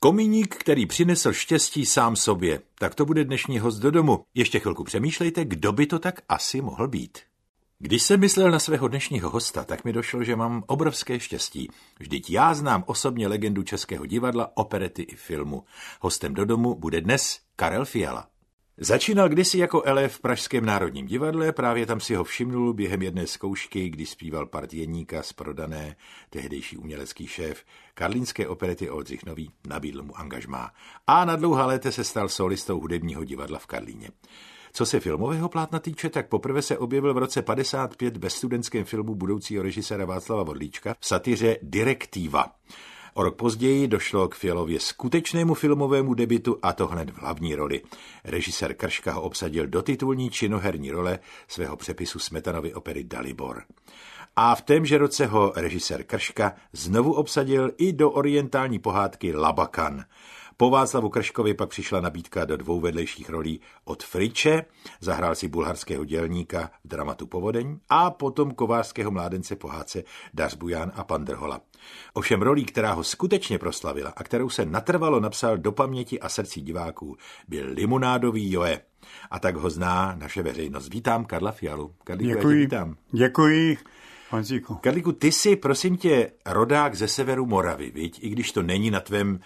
Komíník, který přinesl štěstí sám sobě. Tak to bude dnešní host do domu. Ještě chvilku přemýšlejte, kdo by to tak asi mohl být. Když jsem myslel na svého dnešního hosta, tak mi došlo, že mám obrovské štěstí. Vždyť já znám osobně legendu českého divadla, operety i filmu. Hostem do domu bude dnes Karel Fiala. Začínal kdysi jako elef v Pražském národním divadle, právě tam si ho všimnul během jedné zkoušky, kdy zpíval part Jeníka z Prodané, tehdejší umělecký šéf karlínské operety Oldřich Nový nabídl mu angažmá. A na dlouhá léta se stal solistou hudebního divadla v Karlíně. Co se filmového plátna týče, tak poprvé se objevil v roce 1955 ve studentském filmu budoucího režiséra Václava Vodlíčka v satyře Direktiva. O rok později došlo k Fialově skutečnému filmovému debutu, a to hned v hlavní roli. Režisér Krška ho obsadil do titulní činoherní role svého přepisu Smetanovy opery Dalibor. A v témže roce ho režisér Krška znovu obsadil i do orientální pohádky Labakan. Po Václavu Krškovi pak přišla nabídka do 2 vedlejších rolí od Friče, zahrál si bulharského dělníka v dramatu Povodeň a potom kovářského mládence pohádce Dařbujan a pan Drhola. Ovšem rolí, která ho skutečně proslavila a kterou se natrvalo napsal do paměti a srdcí diváků, byl Limonádový Joe. A tak ho zná naše veřejnost. Vítám Karla Fialu. Karlíku, děkuji, vítám. Děkuji, Honzíku. Karlíku, ty jsi, prosím tě, rodák ze severu Moravy, viď? I když to není na tvém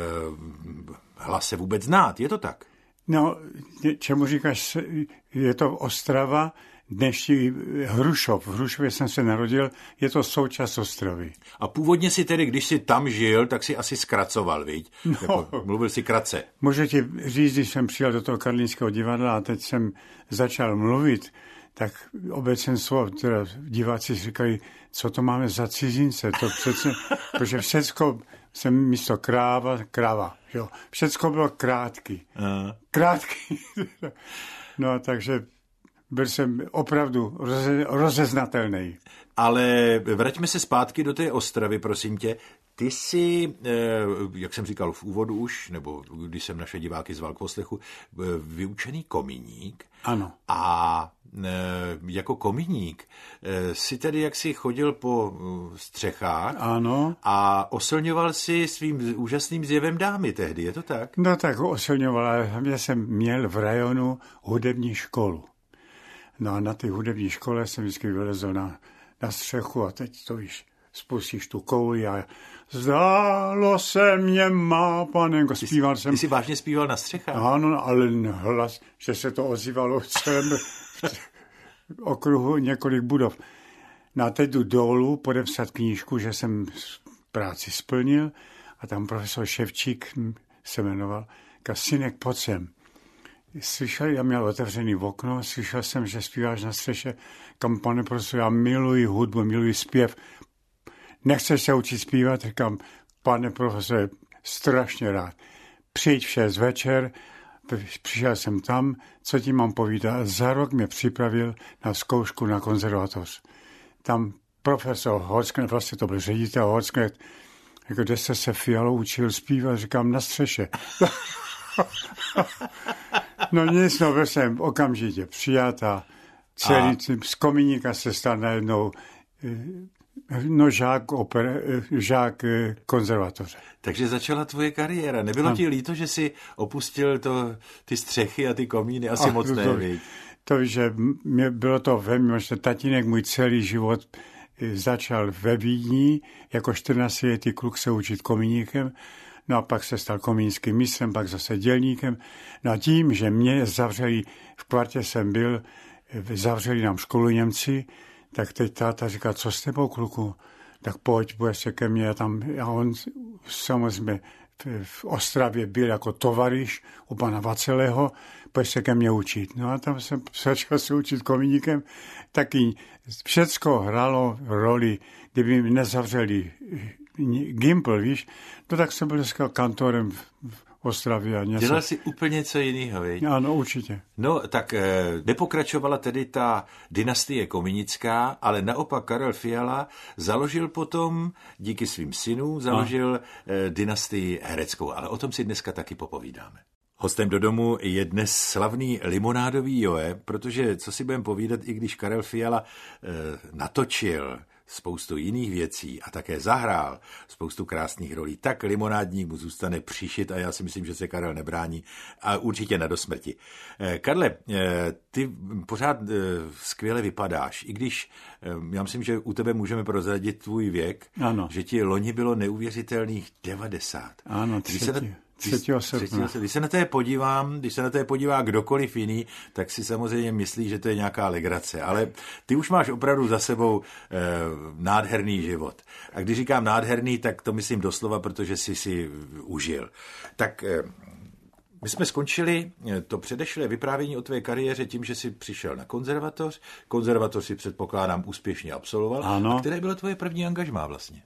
hlase vůbec znát, je to tak? No, čemu říkáš, je to Ostrava, dnešní Hrušov. V Hrušově jsem se narodil, je to součást Ostravy. A původně si tedy, když jsi tam žil, tak si asi zkracoval, viď? No, jako, mluvil si kratce. Můžu ti říct, když jsem přijel do toho karlínského divadla a teď jsem začal mluvit, tak obecenstvo, teda diváci říkají, co to máme za cizince, to přece, protože všecko jsem místo kráva, jo. Všecko bylo krátký. Krátký. No, takže byl jsem opravdu rozeznatelný. Ale vraťme se zpátky do té Ostravy, prosím tě. Ty jsi, jak jsem říkal v úvodu už, nebo když jsem naše diváky zval k poslechu, vyučený komíník. Ano. A jako komíník si tedy jaksi chodil po střechách. Ano. A oslňoval si svým úžasným zjevem dámy tehdy, je to tak? No tak oslňoval, já jsem měl v rajonu hudební školu. No a na té hudební škole jsem vždycky vylezl na střechu a teď to víš, spustíš tu kouli a zdálo se mě má panenko, zpíval jsem. Ty jsi vážně zpíval na střechách? Ano, ale hlas, že se to ozývalo v celém okruhu několik budov. No a teď jdu dolů podepsat knížku, že jsem práci splnil a tam profesor Ševčík se jmenoval, říkal, synek, pojď sem. Slyšel, já měl otevřený okno, slyšel jsem, že zpíváš na střeše, kam, pane profesor, já miluji hudbu, miluji zpěv. Nechceš se učit zpívat? Říkám, pane profesore, strašně rád. Přijď v 6 večer, přišel jsem tam, co ti mám povídat. Za rok mě připravil na zkoušku na konzervatoř. Tam profesor Hocknet, vlastně to byl ředitel Hocknet, jako kde jste se Fialou učil zpívat, říkám, na střeše. No nic, no byl jsem okamžitě přijat a celý z komíníka se stal najednou žák konzervatoře. Takže začala tvoje kariéra. Nebylo ti líto, že jsi opustil ty střechy a ty komíny? Asi moc ne, viď? To víš, že bylo to ve mně, že tatínek můj celý život začal ve Vídni, jako 14letý kluk se učit komíníkem, no a pak se stal komínským mistrem, pak zase dělníkem. No a tím, že mě zavřeli, v kvartě jsem byl, zavřeli nám školu Němci, tak teď táta říká, co s tebou, kluku? Tak pojď, budeš se ke mně. A on samozřejmě v Ostravě byl jako tovariš u pana Vacelého, budeš se ke mně učit. No a tam jsem začal se učit komíníkem. Taky všecko hrálo roli, kdyby mi nezavřeli Gimpl, víš, no tak jsem byl dneska kantorem v Ostravě. A něco. Dělal jsi úplně něco jiného, viď? Ano, určitě. No, tak nepokračovala tedy ta dynastie komínická, ale naopak Karel Fiala založil potom, díky svým synům, dynastii hereckou, ale o tom si dneska taky popovídáme. Hostem do domu je dnes slavný Limonádový Joe, protože, co si budeme povídat, i když Karel Fiala natočil spoustu jiných věcí a také zahrál spoustu krásných rolí, tak Limonádník mu zůstane příšit a já si myslím, že se Karel nebrání a určitě na dosmrti. Karle, ty pořád skvěle vypadáš, i když já myslím, že u tebe můžeme prozradit tvůj věk, ano. Že ti loni bylo neuvěřitelných 90. Ano, 3. srpna. Když se na to podívá kdokoliv jiný, tak si samozřejmě myslí, že to je nějaká legrace. Ale ty už máš opravdu za sebou nádherný život. A když říkám nádherný, tak to myslím doslova, protože jsi si užil. Tak my jsme skončili to předešlé vyprávění o tvé kariéře tím, že jsi přišel na konzervatoř. Konzervatoř si předpokládám úspěšně absolvoval. Ano. A které bylo tvoje první angažmá vlastně?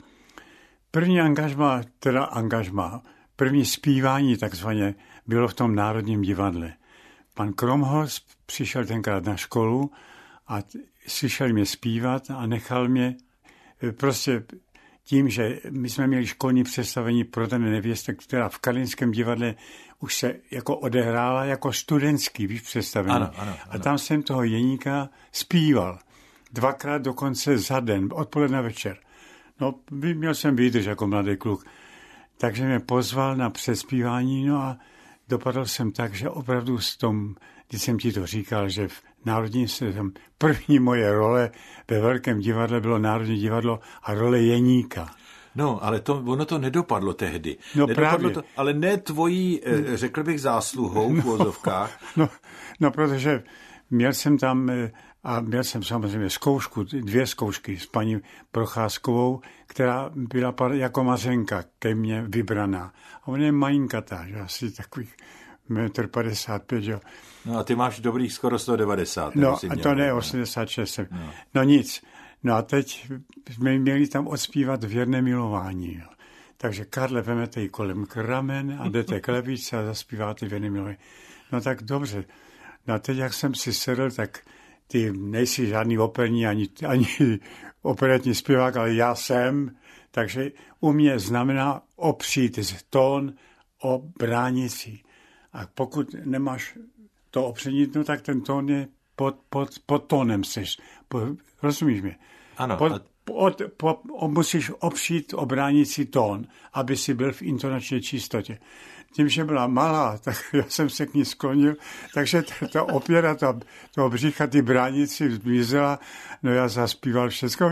První angažmá, první zpívání takzvaně bylo v tom Národním divadle. Pan Kromholz přišel tenkrát na školu a slyšel mě zpívat a nechal mě prostě tím, že my jsme měli školní představení pro ten nevěstek, která v Karlínském divadle už se jako odehrála jako studentský představení. Ano. A tam jsem toho Jeníka zpíval. 2krát dokonce za den, odpoledne večer. No, měl jsem výdrž jako mladý kluk. Takže mě pozval na přespívání, no a dopadl jsem tak, že opravdu když jsem ti to říkal, že v Národním jsem první moje role ve Velkém divadle bylo Národní divadlo a role Jeníka. No, ale ono to nedopadlo tehdy. No právě. To, ale ne tvojí, řekl bych, zásluhou v uvozovkách. No, protože měl jsem samozřejmě dvě zkoušky s paní Procházkovou, která byla jako mařenka ke mně vybraná. A ona je malinkatá, že asi takových 1,55 m, jo. No a ty máš dobrých skoro 190. No a to ne, 86. No nic. No a teď jsme měli tam odspívat Věrné milování. Jo. Takže Karle, vemete ji kolem ramen a jdete k levici a zaspíváte Věrné milování. No tak dobře. No a teď, jak jsem si sedl, tak ty nejsi žádný operní ani operetní zpěvák, ale já jsem. Takže u mě znamená opřít tón o bránici. A pokud nemáš to opření, no tak ten tón je pod tónem seš. Rozumíš mě? Ano. Musíš opřít o bránici tón, aby si byl v intonační čistotě. Tím, že byla malá, tak já jsem se k ní sklonil, takže ta opěra toho břicha, ty bránici zmizela, no já zaspíval všecko,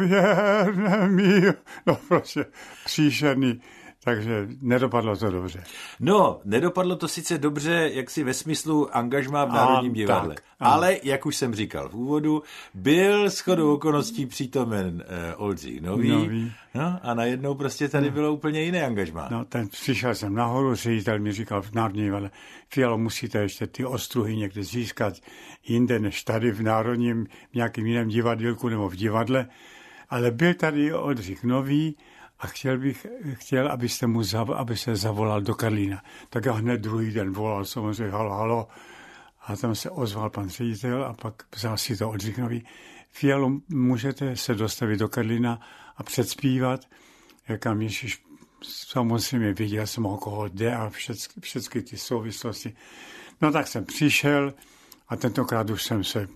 no prostě příšerný. Takže nedopadlo to dobře. No, nedopadlo to sice dobře, jaksi ve smyslu angažmá v Národním divadle. Ale, jak už jsem říkal v úvodu, byl shodou okolností přítomen Oldřich Nový. No, a najednou prostě tady bylo úplně jiné angažmá. No, přišel jsem nahoru, ředitel mi říkal v Národním divadle, Fialo, musíte ještě ty ostruhy někde získat jinde než tady v Národním, v nějakým jiném divadýlku nebo v divadle. Ale byl tady Oldřich Nový, a chtěl, aby se zavolal do Karlína. Tak já hned druhý den volal, samozřejmě, halo. A tam se ozval pan ředitel a pak vzal si to Oldřich Nový. Fialo, můžete se dostavit do Karlína a předspívat. Jakam Ježíš, samozřejmě viděl jsem, o koho jde a všechny ty souvislosti. No tak jsem přišel a tentokrát už jsem se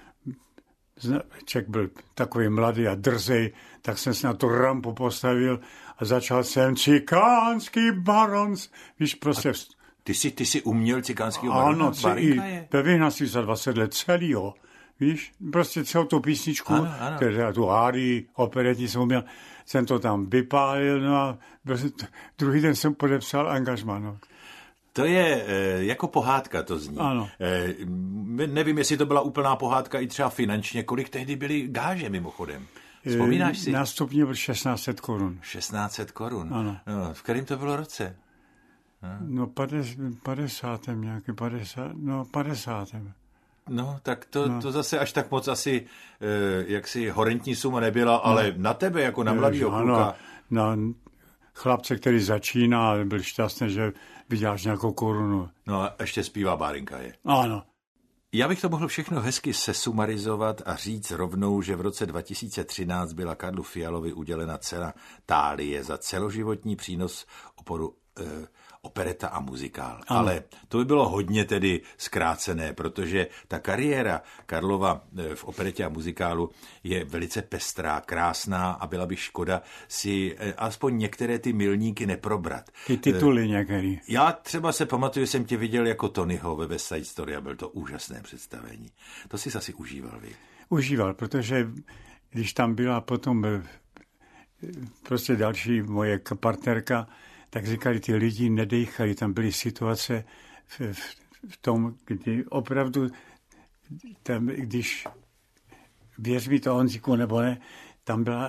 Ček byl takový mladý a drzej, tak jsem se na tu rampu postavil a začal jsem Cikánský barons. Víš, prostě... Ty jsi uměl Cikánského barona? Ano, ve Vyhnanství za 20 let celýho. Víš, prostě celou tu písničku, teda tu árii, operetní jsem to tam vypálil, no a druhý den jsem podepsal angažmá, no. To je jako pohádka, to zní. Ano. Nevím, jestli to byla úplná pohádka i třeba finančně. Kolik tehdy byly gáže mimochodem? Vzpomínáš si? Nástupní byl 1600 korun. 1600 korun. Ano. No, v kterém to bylo roce? No 50. nějaký 50. No 50. No, tak to zase až tak moc asi jaksi horentní suma nebyla, ale na tebe jako na mladýho kluka. Na chlapce, který začíná, byl šťastný, že vyděláš nějakou korunu. No a ještě zpívá Bárinka je. Ano. Já bych to mohl všechno hezky sesumarizovat a říct rovnou, že v roce 2013 byla Karlu Fialovi udělena cena Thálie za celoživotní přínos opereta a muzikál. Ale to by bylo hodně tedy zkrácené, protože ta kariéra Karlova v operetě a muzikálu je velice pestrá, krásná a byla by škoda si aspoň některé ty milníky neprobrat. Ty tituly některý. Já třeba se pamatuju, jsem tě viděl jako Tonyho ve West Side Story a byl to úžasné představení. To jsi asi užíval, vy? Užíval, protože když tam byla potom prostě další moje partnerka, tak říkali, ty lidi nedejchali, tam byly situace v tom, kdy opravdu, tam, když věř mi to Honzíku nebo ne, tam byla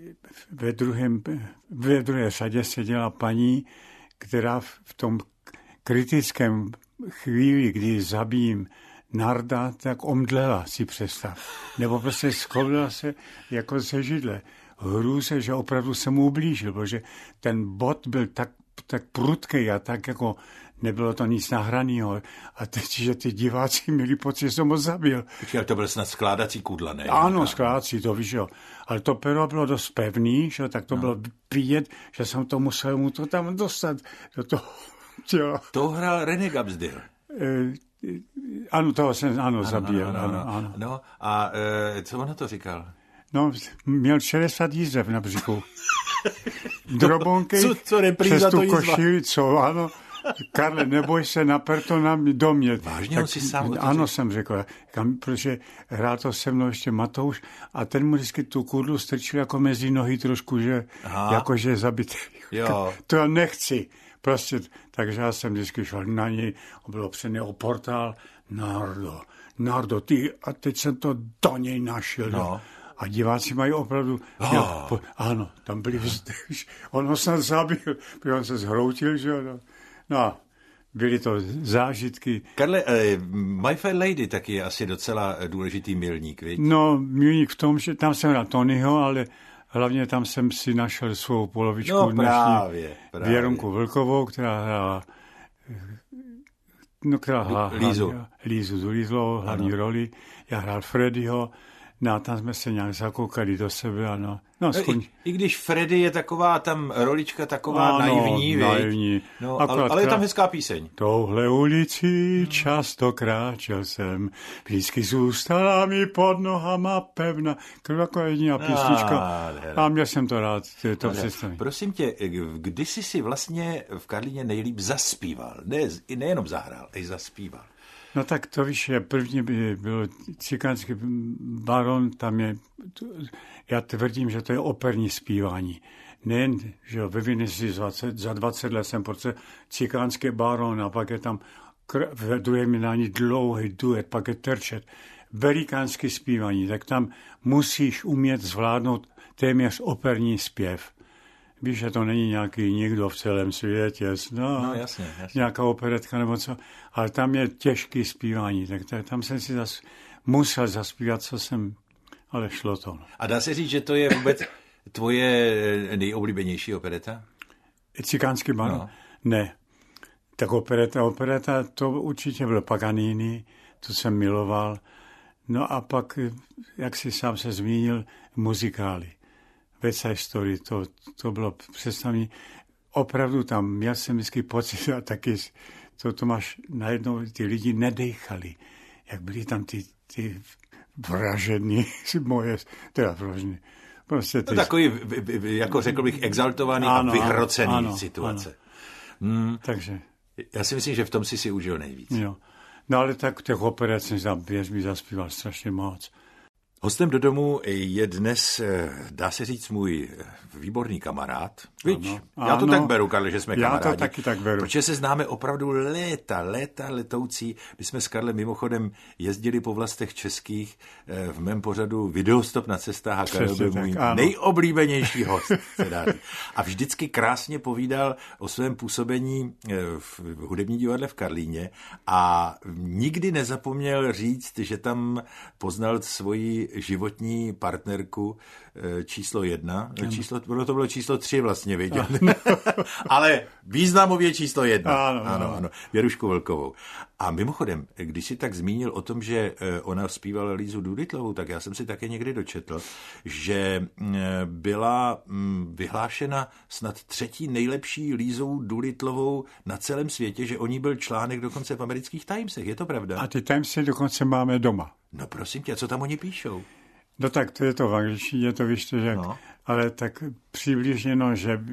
ve druhé řadě seděla paní, která v tom kritickém chvíli, kdy zabijím Narda, tak omdlela, si představ. Nebo prostě skolila se jako ze židle. Hrůze, že opravdu se mu ublížil, protože ten bod byl tak prudký a tak jako nebylo to nic nahranýho. A teď, že ty diváci měli pocit, že jsem ho zabil. Počkej, to byl snad skládací kudla, ne? Ano, skládací, to víš, jo. Ale to pero bylo dost pevný, že tak to bylo vidět, že jsem to musel mu to tam dostat do toho těla. To hrál René Gabsdil. Ano, toho jsem zabíjel. Ano. No a co on na to říkal? No, měl 60 jízdev na břichu. Drobonky, co přes tu košili, co, ano. Karle, neboj se, naper to do mě. Vážně, tak, on si sám ano, jsem řekl, protože hrál to se mnou ještě Matouš a ten mu vždycky tu kudlu strčil jako mezi nohy trošku, že jakože zabitý. Jo. To já nechci. Prostě, takže já jsem vždycky šel na něj, byl opřený o portál, Nardo, ty, a teď jsem to do něj našel. No. A diváci mají opravdu, ano, tam byli on ho snad zabil, protože on se zhroutil, že jo. No, byly to zážitky. Karle, My Fair Lady taky je asi docela důležitý milník, viď? No, milník v tom, že tam jsem hrál Tonyho, ale hlavně tam jsem si našel svou polovičku právě. Věronku Vlkovou, která hrála Lízu Zulízlovou, hlavní roli. Já hrál Freddyho. No a tam jsme se nějak zakoukali do sebe. I když Freddy je taková tam rolička taková naivní. No, ale je tam hezká píseň. Touhle ulici často kráčel jsem, vždycky zůstala mi pod nohama pevna. Jako jediná písnička. A měl jsem to rád, to představení. Prosím tě, kdy jsi si vlastně v Karlíně nejlíp zaspíval? Nejenom zahrál, ale i zaspíval. No tak to víš, první byl Cikánský baron, tam je, já tvrdím, že to je operní zpívání. Nejen, že vyvinuli si za 20 let jsem prostě Cikánský baron a pak je tam v druhém vydání dlouhý duet, pak je terčet. Velikánský zpívání, tak tam musíš umět zvládnout téměř operní zpěv. Víš, že to není nějaký nikdo v celém světě, jasně. Nějaká operetka nebo co, ale tam je těžký zpívání, tak tam jsem si musel zaspívat, ale šlo to. No. A dá se říct, že to je vůbec tvoje nejoblíbenější opereta? Cikánský baron? No. Ne. Tak opereta, to určitě byl Paganini, to jsem miloval. No a pak, jak si sám se zmínil, muzikály. West Side Story, to bylo představení. Opravdu tam měl jsem vždycky pocit a taky to máš najednou, ty lidi nedejchali. Jak byli tam ty vražední, moje, teda vražední. Prostě takový, jako řekl bych, exaltovaný a vyhrocený situace. Takže. Já si myslím, že v tom si užil nejvíc. Jo. No ale tak těch operet jsem tam mi zaspíval strašně moc. Hostem do domu je dnes, dá se říct, můj výborný kamarád. Já to tak beru, Karle, že jsme kamarádi. Já to taky tak beru. Protože se známe opravdu léta letoucí. My jsme s Karlem mimochodem jezdili po vlastech českých v mém pořadu Videostop na cestách a Karel byl můj nejoblíbenější host. A vždycky krásně povídal o svém působení v hudební divadle v Karlíně a nikdy nezapomněl říct, že tam poznal svoji životní partnerku číslo 1. To bylo číslo 3 vlastně, vidět. Ale významově číslo 1. Ano. Věrušku Vlkovou. A mimochodem, když jsi tak zmínil o tom, že ona zpívala Lízu Doolittlovou, tak já jsem si také někdy dočetl, že byla vyhlášena snad 3. nejlepší Lízou Doolittlovou na celém světě, že o ní byl článek dokonce v amerických Timesech. Je to pravda? A ty Timesy dokonce máme doma. No prosím tě, co tam oni píšou? No tak to je to v angličtině, to víš, že, ale tak přibližněno,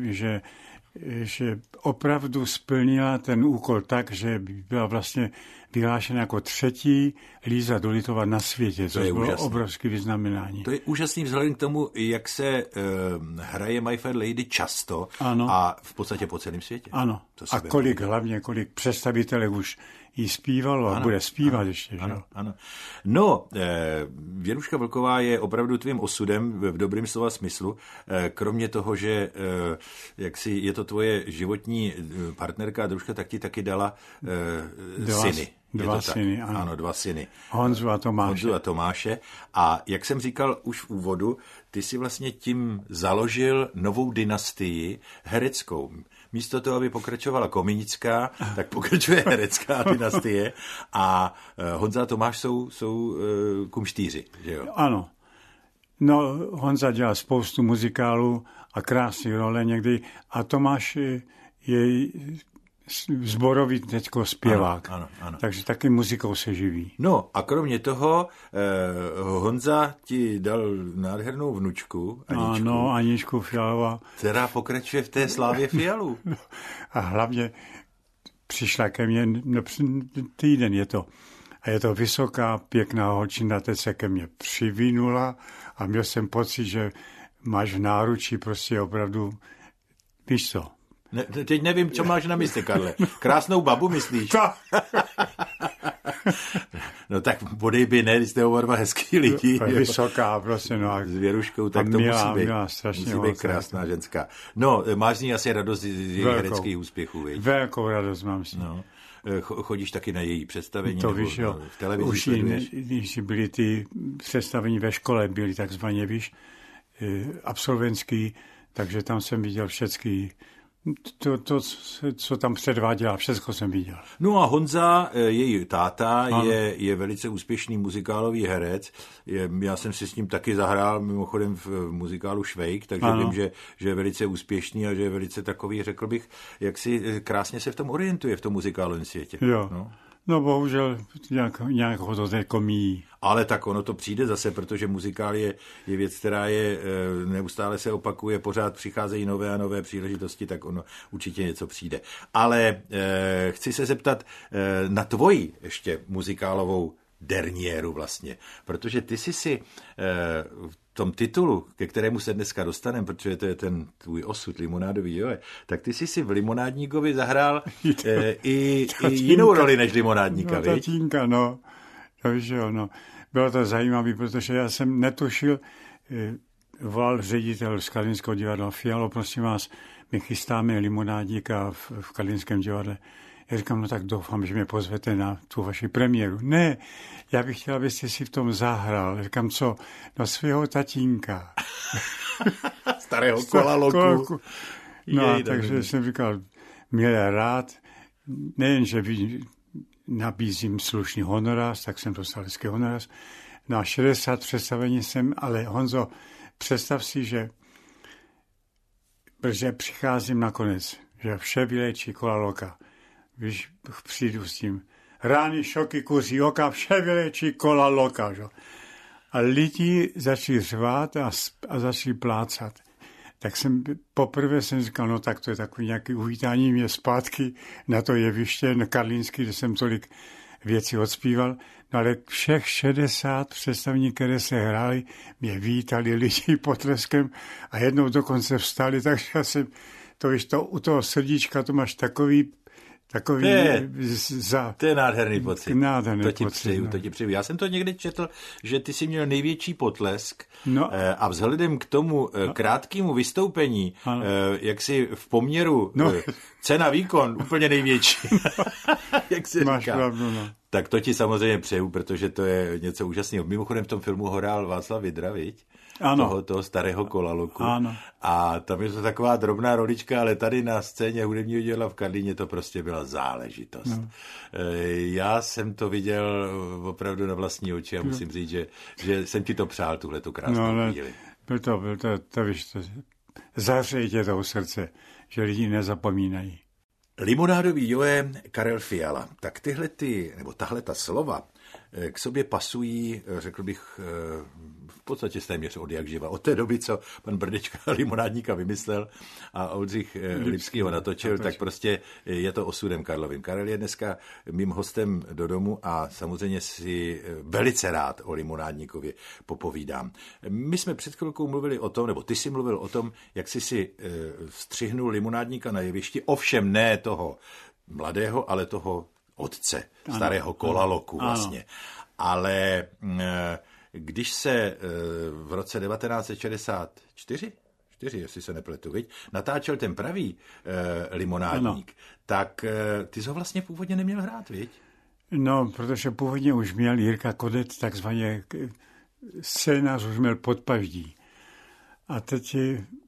že opravdu splnila ten úkol tak, že byla vlastně vyhlášena jako 3. Líza Doolittová na světě. To bylo úžasný. Obrovské vyznamenání. To je úžasný vzhledem k tomu, jak se hraje My Fair Lady často ano. A v podstatě po celém světě. Ano. A kolik představitelek už jí zpívalo a bude zpívat ještě. Ano. No, Věruška Vlková je opravdu tvým osudem v dobrým slova smyslu. Kromě toho, že je to tvoje životní partnerka a družka, tak ti taky dala syny. Dva syny, ano. Ano, 2 syny. Honzu a Tomáše. A jak jsem říkal už v úvodu, ty si vlastně tím založil novou dynastii hereckou. Místo toho, aby pokračovala kominická, tak pokračuje herecká dynastie a Honza a Tomáš jsou kumštýři, že jo? Ano. No, Honza dělal spoustu muzikálů a krásný role někdy a Tomáš je zborový teďko zpěvák. Ano. Takže taky muzikou se živí. No a kromě toho Honza ti dal nádhernou vnučku, Aničku. Ano, Aničku Fialová. Která pokračuje v té slávě Fialů. A hlavně přišla ke mně, týden je to. A je to vysoká, pěkná holčina, teď se ke mně přivinula a měl jsem pocit, že máš v náručí prostě opravdu, víš co. Teď nevím, co máš na mysli, Karle. Krásnou babu, myslíš? No tak bodej by ne, když jste oba dva hezký lidi. Vysoká, prostě, no. S Věruškou, tak to musí být krásná moc, ženská. No, máš z ní asi radost z jejich hereckých úspěchů, viď? Velkou radost mám s ní. No. Chodíš taky na její představení? To víš, jo. V televizi už když byly ty představení ve škole, byly takzvaně, víš, absolventský, takže tam jsem viděl všechny. To, co tam předváděla, všechno jsem viděl. No a Honza, její táta, je velice úspěšný muzikálový herec. Já jsem si s ním taky zahrál, mimochodem v muzikálu Švejk, takže vím, že je velice úspěšný a že je velice takový, řekl bych, jak si krásně se v tom orientuje, v tom muzikálovém světě. Jo. No bohužel nějak ho to teď míjí. Ale tak ono to přijde zase, protože muzikál je věc, která je neustále se opakuje, pořád přicházejí nové a nové příležitosti, tak ono určitě něco přijde. Ale chci se zeptat na tvoji ještě muzikálovou derniéru vlastně, protože ty jsi si v tom titulu, ke kterému se dneska dostaneme, protože to je ten tvůj osud limonádový, jo, tak ty jsi si v Limonádníkovi zahrál i jinou roli než limonádníka, viď? Tatínka, no. To víš, jo, no. Bylo to zajímavé, protože já jsem netušil, volal ředitel z Karlínského divadla: Fialo, prosím vás, my chystáme limonádníka v Karlínském divadle. Já říkám, no tak doufám, že mě pozvete na tu vaši premiéru. Ne, já bych chtěl, abyste si v tom zahrál. Říkám, co? No svého tatínka. Starého Kolaloku. No, takže jsem říkal, měl rád, nejen, že nabízím slušný honorář, tak jsem dostal hezký honorář. Na 60 představení jsem, ale Honzo, představ si, že přicházím nakonec, že vše vylečí Kolaloka. Víš, přijdu s tím. Rány, šoky, kuří oka, vše vylečí Kolaloka. Že? A lidi začali řvát a začali plácat. Tak poprvé jsem říkal, no tak to je takový nějaký uvítání mě zpátky na to jeviště, na Karlínský, kde jsem tolik věcí odspíval. No ale všech 60 představení, které se hrály, mě vítali lidi potleskem a jednou dokonce vstali, takže já jsem, to víš, u toho srdíčka to máš takový to je nádherný pocit. To ti přeju. Já jsem to někdy četl, že ty jsi měl největší potlesk a vzhledem k tomu krátkému vystoupení, jak si v poměru cena výkon úplně největší. Jak se máš říká. Pravdu, no. Tak to ti samozřejmě přeju, protože to je něco úžasného. Mimochodem v tom filmu ho hrál Václav Vydra, viď? Ano. Toho starého Kolaloku. Ano. A tam je to taková drobná rolička, ale tady na scéně hudebního divadla v Karlíně to prostě byla záležitost. No. Já jsem to viděl opravdu na vlastní oči a musím říct, že jsem ti to přál, tuhletu krásnou chvíli. Byl to víš, zahřeje tě toho srdce, že lidi nezapomínají. Limonádový Joe, Karel Fiala. Tak tahle ta slova k sobě pasují, řekl bych, v podstatě téměř od jak živa. Od té doby, co pan Brdečka limonádníka vymyslel a Oldřich Lipský ho natočil, tak prostě je to osudem Karlovým. Karel je dneska mým hostem do domu a samozřejmě si velice rád o limonádníkově popovídám. My jsme před chvilkou mluvili o tom, nebo ty jsi mluvil o tom, jak jsi si vstřihnul limonádníka na jevišti, ovšem ne toho mladého, ale toho otce, starého Kolaloku vlastně. Ale když se v roce 1964, jestli se nepletu, viď, natáčel ten pravý limonádník, tak ty jsi ho vlastně původně neměl hrát, viď? No, protože původně už měl Jirka Kodet takzvaně scénář už měl podpaždí. A teď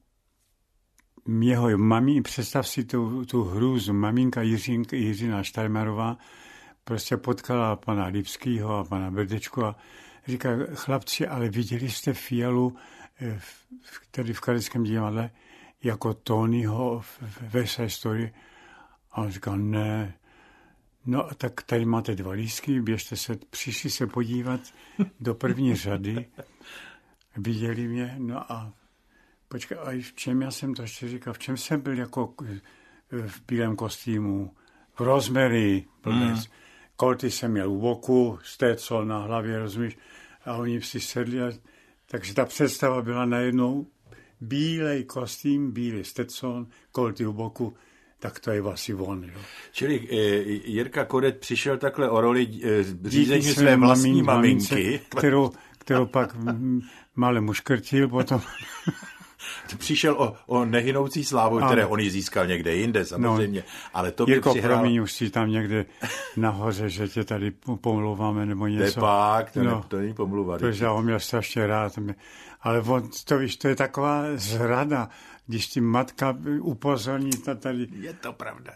jeho mami, představ si tu hrůzu, maminka Jiřina Štajmarová prostě potkala pana Lipskýho a pana Brdečku a říká, chlapci, ale viděli jste Fialu, který v Karlínském divadle, jako Tonyho ve své story? A on říkal, ne. No, tak tady máte 2 lístky, přišli se podívat do první řady, viděli mě, no a počkej, a v čem já jsem to ještě říkal, v čem jsem byl jako v bílém kostýmu, v Rosemary, kolty jsem měl u boku, stécol na hlavě, rozumíš, a oni si sedli, takže ta představa byla najednou bílej kostým, bílý stécol, kolty u boku, tak to je asi on. Jo. Čili Jirka Kodet přišel takhle o roli řízení své vlastní maminky. Kterou pak malem uškrtil potom. Přišel o nehynoucí slávu, které on ji získal někde jinde, samozřejmě. No, ale to by Jirko, promiň, už si tam někde nahoře, že tě tady pomlouváme nebo něco. To není pomluva. Protože já ho měl strašně rád. Ale to víš, to je taková zrada, když ti matka upozorní tady. Je to pravda.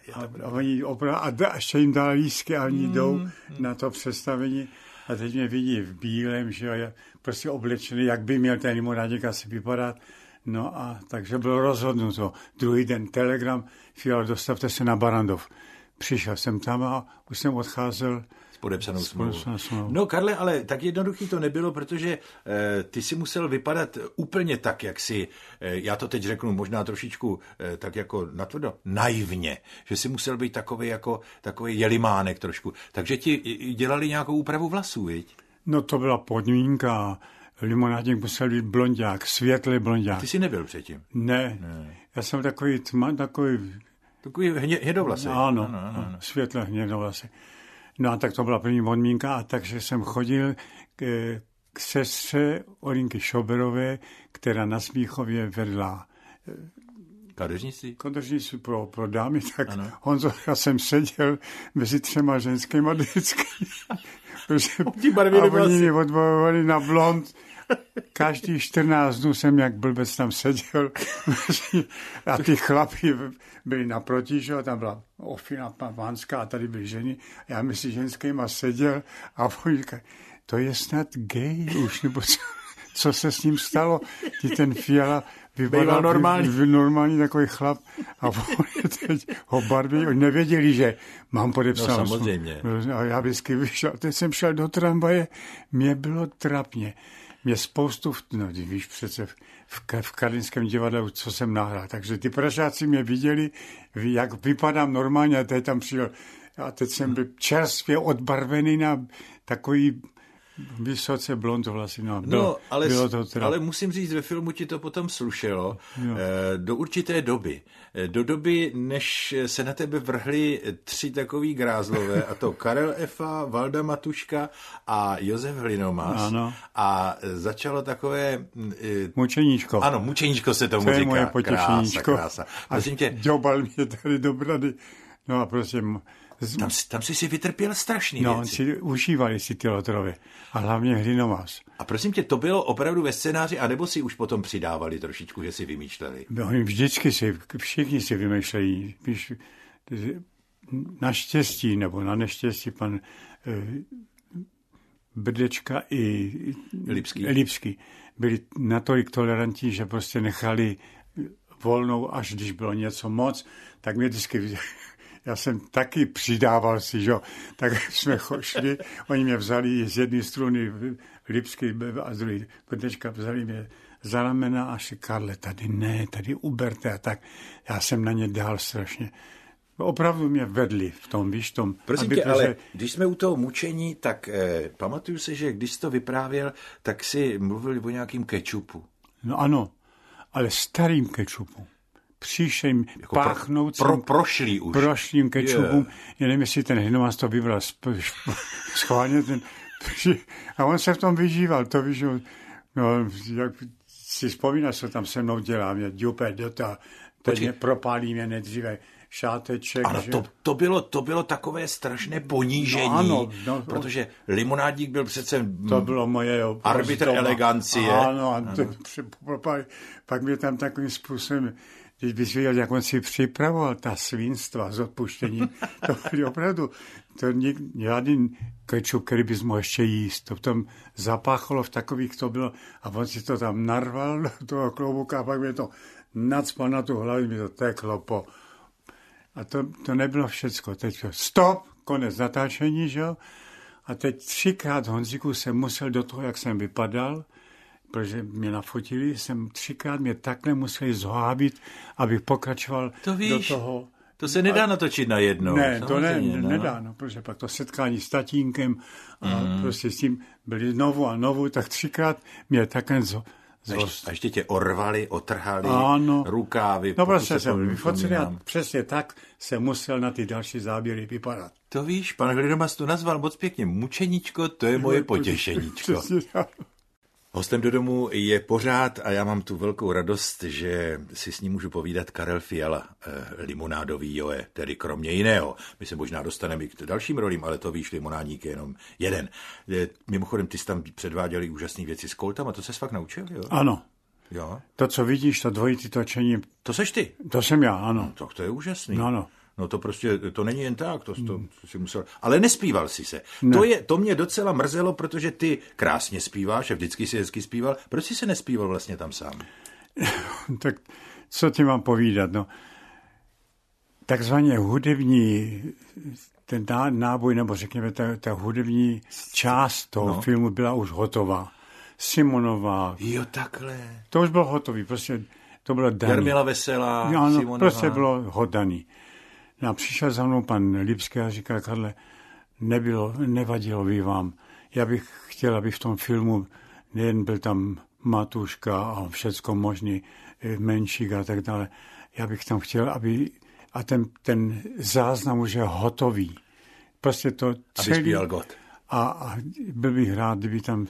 A ještě jim dal lístky a oni jdou na to představení. A teď mě vidí v bílém, že jo, prostě oblečený, jak by měl ten limonádník asi vypadat. No a takže bylo rozhodnuto. Druhý den telegram, Fiala, dostavte se na Barrandov. Přišel jsem tam a už jsem odcházel s podepsanou smlouvou. No Karle, ale tak jednoduchý to nebylo, protože ty si musel vypadat úplně tak, jak si, já to teď řeknu možná trošičku tak jako natvrdo, naivně, že si musel být takový jelimánek trošku. Takže ti dělali nějakou úpravu vlasů, viď? No to byla podmínka. Limonádník musel být blonďák, světlý blonďák. Ty jsi nebyl předtím? Ne. Já jsem takový Takový hnědovlasy. Ano, světle hnědovlasy. No a tak to byla první podmínka, a takže jsem chodil k sestře Olinky Šoberové, která na Smíchově vedla kadeřnictví pro dámy, tak Honzo, já jsem seděl mezi 3 ženskými vždycky. A oni mě odbojovali na blond. Každý 14 dnů jsem jak blbec tam seděl a ty chlapi byli naproti, že? Tam byla Ofina Pánská a tady byly ženy. Já mezi ženskýma seděl a oni říkají, to je snad gay už, nebo co se s ním stalo? Ten Fiala vypadal normální takový chlap a oni teď ho barví. Oni nevěděli, že mám podepsanou. No samozřejmě. A já vždycky vyšel. Teď jsem šel do tramvaje, mě bylo trapně. Mě spoustu, víš přece v Karlínském divadle, co jsem nahrál. Takže ty pražáci mě viděli, jak vypadám normálně, a teď tam přijel. A teď jsem byl čerstvě odbarvený na takový vysoce blond vlasy. Ale musím říct, ve filmu ti to potom slušelo do určité doby. Do doby, než se na tebe vrhli 3 takový grázlové, a to Karel Efa, Valda Matuška a Josef Hlinomas. Ano. A začalo takové... Mučeníčko. Ano, mučeníčko se tomu říká. To je moje potěšeníčko. Krása. A děbal mě tady do brady. No a prostě Tam jsi si vytrpěl strašný věci. Užívali si ty Lotrovy. A hlavně Hlinomaz. A prosím tě, to bylo opravdu ve scénáři, anebo si už potom přidávali trošičku, že si vymýšleli? Oni vždycky všichni si vymýšlejí. Naštěstí, nebo na neštěstí, pan Brdečka i Lipský byli natolik tolerantní, že prostě nechali volnou, až když bylo něco moc, tak mě vždycky, já jsem taky přidával si, že? Tak jsme šli, oni mě vzali z jedné struny Lipský a z druhé Brdečka, vzali mě za ramena a říkali, Karle, tady uberte a tak. Já jsem na ně dál strašně. Opravdu mě vedli v tom, víš, tom. Prosím tě, ale když jsme u toho mučení, tak pamatuju si, že když jsi to vyprávěl, tak si mluvil o nějakým kečupu. No ano, ale starým kečupu. Příšerým, jako páchnoucím. Prošlým kečupům. Já nevím, jestli ten Hlinomaz to vybral schválně. A on se v tom vyžíval. To víš, no, jak si vzpomínáš, co tam se mnou dělá. Mě dupe do toho. Teď mě propálí mě nejdříve šáteček. Ano, to bylo takové strašné ponížení, no, protože Limonádník byl přece to bylo moje arbitr elegancie. Ano. Pak mě tam takovým způsobem, když bys viděl, jak on si připravoval ta svinstva s odpuštěním, to bylo opravdu, žádný kečup, který bys mohl ještě jíst. To tam zapáchalo v takových, to bylo, a on si to tam narval do toho klobouka a pak mě to nacpal na tu hlavu, mi to teklo po. A to nebylo všecko. Teď stop, konec natáčení, že jo? A teď 3krát, Honzíku, jsem musel do toho, jak jsem vypadal, protože mě nafotili, jsem 3krát mě takhle museli zhábit, abych pokračoval do toho. To se nedá natočit na jednou. Ne, to nedá, no, protože pak to setkání s tatínkem a prostě s tím byli znovu, tak 3krát mě takhle a ještě tě orvali, otrhali, rukávy. No prostě jsem vyfocený a přesně tak se musel na ty další záběry vypadat. To víš, pan Hlinomaz to nazval moc pěkně mučeníčko, to je moje potěšeníčko. Hostem do domu je pořád, a já mám tu velkou radost, že si s ním můžu povídat, Karel Fiala, limonádový Joe, tedy kromě jiného. My se možná dostaneme i k dalším rolím, ale to víš, Limonádník je jenom jeden. Mimochodem, ty jsi tam předváděli úžasné věci s koltama, to ses fakt naučil, jo? Ano. Jo? To, co vidíš, to dvojitý točení. To seš ty? To jsem já, ano. No, tak to je úžasný. Ano. No to prostě, to není jen tak, to si musel. Ale nespíval si se. To mě docela mrzelo, protože ty krásně zpíváš a vždycky si hezky zpíval. Proč jsi se nespíval vlastně tam sám? Tak co ti mám povídat, no. Takzvaně hudební, ten náboj, nebo řekněme, ta hudební část toho filmu byla už hotová. Simonová. Jo, takhle. To už bylo hotový, prostě to bylo daný. Jarmila Veselá, ano, Simonová. Prostě bylo hodaný. A přišel za mnou pan Lipský a říkal, Karle, nevadilo by vám. Já bych chtěl, aby v tom filmu nejen byl tam Matuška a všecko možný, Menšík a tak dále. Já bych tam chtěl, aby a ten záznam už je hotový. Prostě to celý. Aby zpíval Gott. A byl bych rád, kdyby tam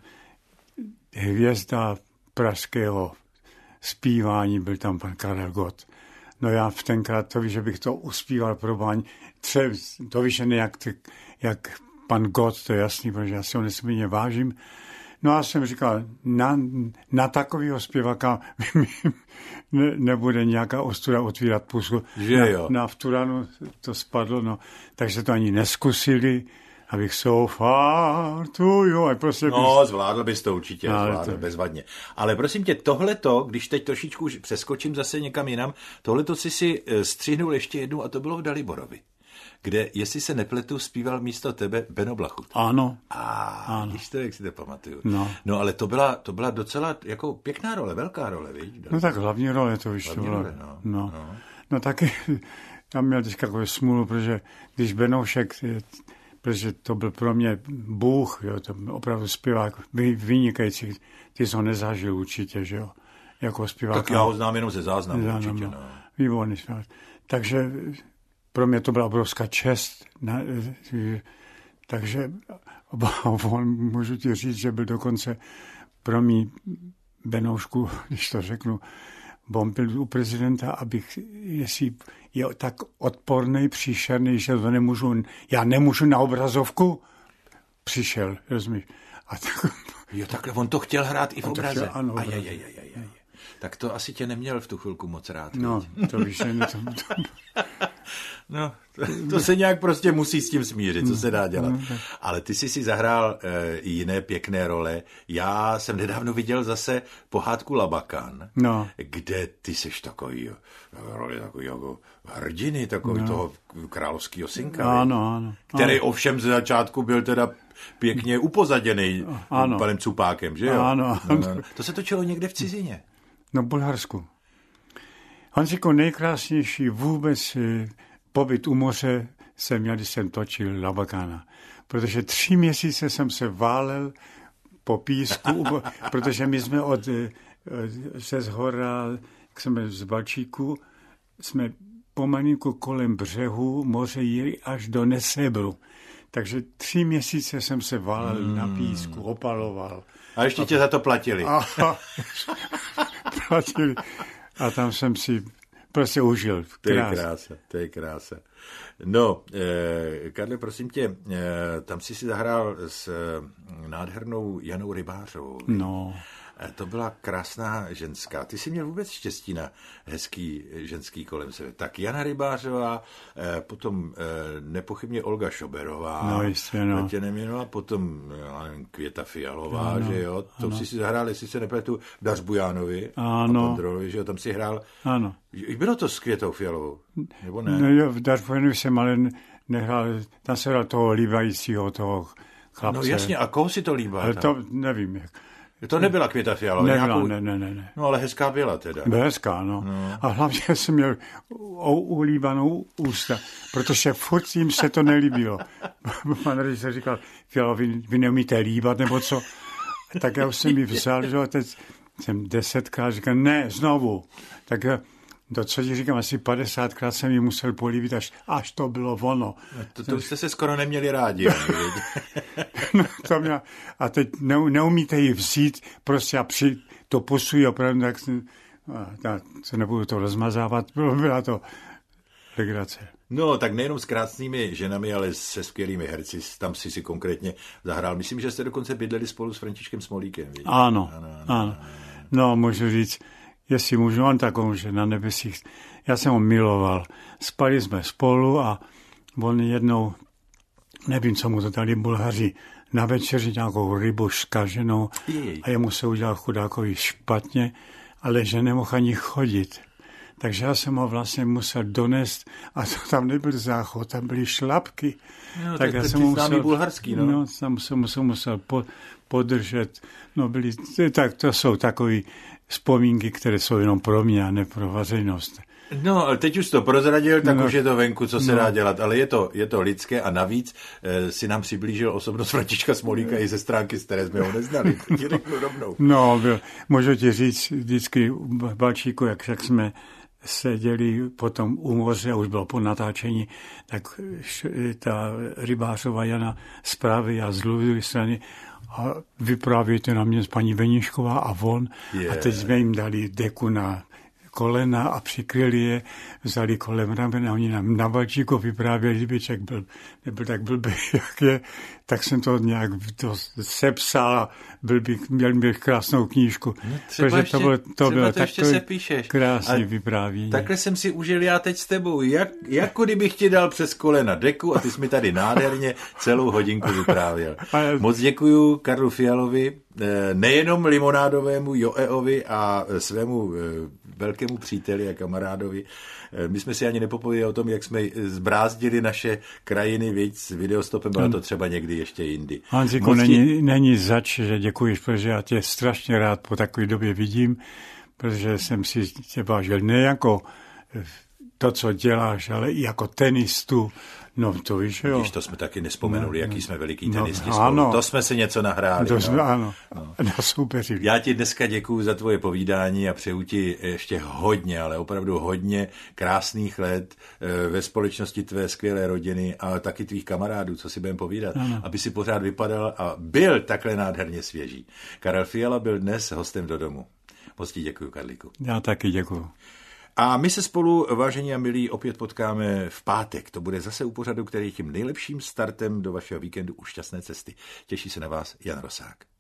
hvězda pražského zpívání byl tam pan Karel Gott. No já v tenkrát to víš, že bych to uspíval pro Báň. To víš, ne jak pan Gott, to je jasný, protože já si ho nesmírně vážím. No a jsem říkal, na takového zpěvaka nebude nějaká ostuda otvírat pusu. Na Vturanu to spadlo, no. Takže to ani neskusili, abych so far to you. Prostě zvládl bys to určitě, bezvadně. Ale prosím tě, tohleto, když teď trošičku přeskočím zase někam jinam, tohleto si střihnul ještě jednou a to bylo v Daliborovi, kde, jestli se nepletu, zpíval místo tebe Beno Blachut. Ano. Ano. Víš to, jak si to pamatuju. No ale to byla docela jako pěkná role, velká role, víš? No tak hlavní role to víš. No taky tam měl teďka takovou smůlu, protože když Benoušek, protože to byl pro mě bůh, jo, to opravdu zpěvák vynikající, ty jsi ho nezažil určitě, že jo, jako zpěvák. Tak já ho znám jenom ze záznamu určitě, no. Výborný zpěvák. Takže pro mě to byla obrovská čest, takže můžu ti říct, že byl dokonce pro mě Benoušku, když to řeknu, on byl u prezidenta, abych, jestli je tak odporný, příšerný, že to já nemůžu na obrazovku, přišel, rozumíš. A tak... Jo, takhle, on to chtěl hrát i v obraze. Ano. Tak to asi tě neměl v tu chvilku moc rád. No, to víš, že No, to se nějak prostě musí s tím smířit, co se dá dělat. Ale ty jsi si zahrál jiné pěkné role. Já jsem nedávno viděl zase pohádku Labakan, kde ty seš takový jako hrdiny, takový toho královského synka. Ano. Který ovšem ze začátku byl teda pěkně upozaděný panem Cupákem, že jo? Ano. To se točilo někde v cizině. No, v Bulharsku. Honzíku, nejkrásnější vůbec pobyt u moře jsem měl, když jsem točil Labakana. Protože 3 měsíce jsem se válel po písku, protože my jsme ze zhora, jak jsme z Balčíku, jsme pomalinku kolem břehu moře jeli až do Nesebru. Takže 3 měsíce jsem se válel na písku, opaloval. A ještě tě za to platili. Platili. A tam jsem si prostě užil. To je krása. No, Karle, prosím tě, tam jsi si zahrál s nádhernou Janou Rybářovou. No. To byla krásná ženská. Ty jsi měl vůbec štěstí na hezký ženský kolem sebe. Tak Jana Rybářová, potom nepochybně Olga Šoberová. No, jistě, no. Tě neměnula, potom Květa Fialová, že jo. To jsi si zahrál, jestli se nepletu, Dař Bujánovi a Kondrolovi, že jo, tam si hrál. Ano. Bylo to s Květou Fialovou, nebo ne? No jo, v Dař Bujánovi jsem ale nehrál, tam se hrál toho líbajícího, toho chlapce. No jasně, a koho si to líbá? Ale to nevím, jak. To nebyla Květa Fialová? Nebyla, ne. No ale hezká byla teda. Byla hezká, no. A hlavně jsem měl ulíbanou ústa, protože furt jim se to nelíbilo. Pan režisér říkal, Fialo, vy neumíte líbat, nebo co? Tak já už jsem ji vzal, že teď jsem 10krát říkal, ne, znovu. Tak to, co ti říkám, asi 50krát jsem ji musel políbit, až to bylo ono. To už jste se skoro neměli rádi. No, a teď neumíte ji vzít, prostě a to posují opravdu, tak se nebudu to rozmazávat, byla to legrace. No, tak nejenom s krásnými ženami, ale se skvělými herci, tam si konkrétně zahrál. Myslím, že jste dokonce bydleli spolu s Františkem Smolíkem. Vidíte? Ano. No, můžu říct, jestli můžu, on takovou, že na nebesích, já jsem ho miloval. Spali jsme spolu a on jednou, nevím, co mu to dali Bulhaři, na večeři nějakou rybu zkaženou a jemu se udělal chudákovi špatně, ale že nemohl ani chodit. Takže já jsem ho vlastně musel donést a to tam nebyl záchod, tam byly šlapky. No, tak já jsem musel bulharský, no. No, tam jsem musel podržet. No, tak to jsou takové vzpomínky, které jsou jenom pro mě a ne pro veřejnost. No, ale teď už to prozradil, tak už je to venku, co se dá dělat, ale je to lidské a navíc si nám přiblížil osobnost Františka Smolíka i ze stránky, z které jsme ho neznali. To ti řeknu rovnou. No, můžu ti říct vždycky v Balčíku, jak jsme seděli potom u moře a už bylo po natáčení, tak ta Rybářová Jana z pravé a z druhé strany a vyprávějte na mě paní Venišková a on. A teď jsme jim dali deku na kolena a přikryli je, vzali kolem ramena, oni nám na Balčíku vyprávěli, nebyl tak blbý, jak je, tak jsem to nějak sepsal a měl bych krásnou knížku. No, protože to bylo takové krásné vyprávění. Takhle jsem si užil já teď s tebou, jako kdybych ti dal přes kolena deku a ty jsi mi tady nádherně celou hodinku vyprávěl. Moc děkuju Karlu Fialovi, nejenom limonádovému Joeovi a svému velkému příteli a kamarádovi. My jsme si ani nepopověděli o tom, jak jsme zbrázdili naše krajiny, víc s videostopem, ale to třeba někdy ještě jindy. Hanziku, není zač, že děkuješ, protože já tě strašně rád po takové době vidím, protože jsem si tě vážil ne jako to, co děláš, ale i jako tenistu. No to víš, jo. Když to jsme taky nespomenuli, jaký jsme veliký tenisti spolu. To jsme si něco nahráli. Ano, soupeřili. Já ti dneska děkuju za tvoje povídání a přeju ti ještě hodně, ale opravdu hodně krásných let ve společnosti tvé skvělé rodiny a taky tvých kamarádů, co si budeme povídat, aby si pořád vypadal a byl takhle nádherně svěží. Karel Fiala byl dnes hostem do domu. Moc ti děkuji, Karlíku. Já taky děkuji. A my se spolu, vážení a milí, opět potkáme v pátek. To bude zase u pořadu, který je tím nejlepším startem do vašeho víkendu u šťastné cesty. Těší se na vás Jan Rosák.